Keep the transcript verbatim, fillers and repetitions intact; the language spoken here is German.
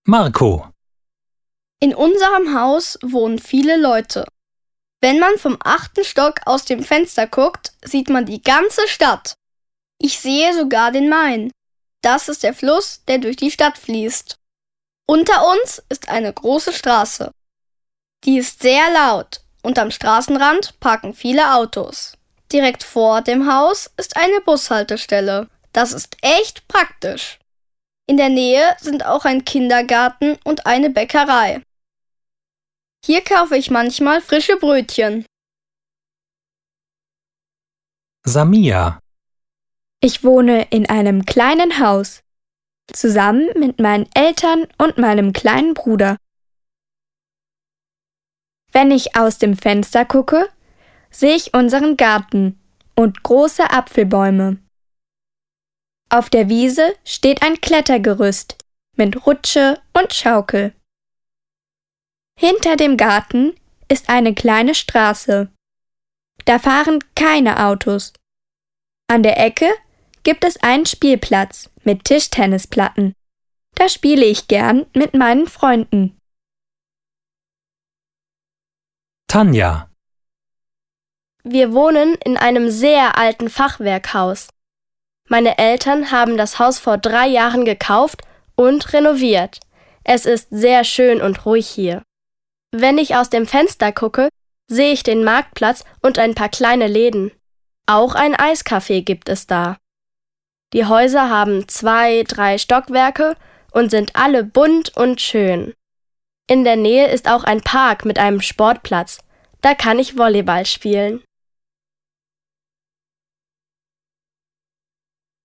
Marco. In unserem Haus wohnen viele Leute. Wenn man vom achten Stock aus dem Fenster guckt, sieht man die ganze Stadt. Ich sehe sogar den Main. Das ist der Fluss, der durch die Stadt fließt. Unter uns ist eine große Straße. Die ist sehr laut und am Straßenrand parken viele Autos. Direkt vor dem Haus ist eine Bushaltestelle. Das ist echt praktisch. In der Nähe sind auch ein Kindergarten und eine Bäckerei. Hier kaufe ich manchmal frische Brötchen. Samia. Ich wohne in einem kleinen Haus, zusammen mit meinen Eltern und meinem kleinen Bruder. Wenn ich aus dem Fenster gucke, sehe ich unseren Garten und große Apfelbäume. Auf der Wiese steht ein Klettergerüst mit Rutsche und Schaukel. Hinter dem Garten ist eine kleine Straße. Da fahren keine Autos. An der Ecke gibt es einen Spielplatz mit Tischtennisplatten. Da spiele ich gern mit meinen Freunden. Tanja. Wir wohnen in einem sehr alten Fachwerkhaus. Meine Eltern haben das Haus vor drei Jahren gekauft und renoviert. Es ist sehr schön und ruhig hier. Wenn ich aus dem Fenster gucke, sehe ich den Marktplatz und ein paar kleine Läden. Auch ein Eiscafé gibt es da. Die Häuser haben zwei, drei Stockwerke und sind alle bunt und schön. In der Nähe ist auch ein Park mit einem Sportplatz. Da kann ich Volleyball spielen.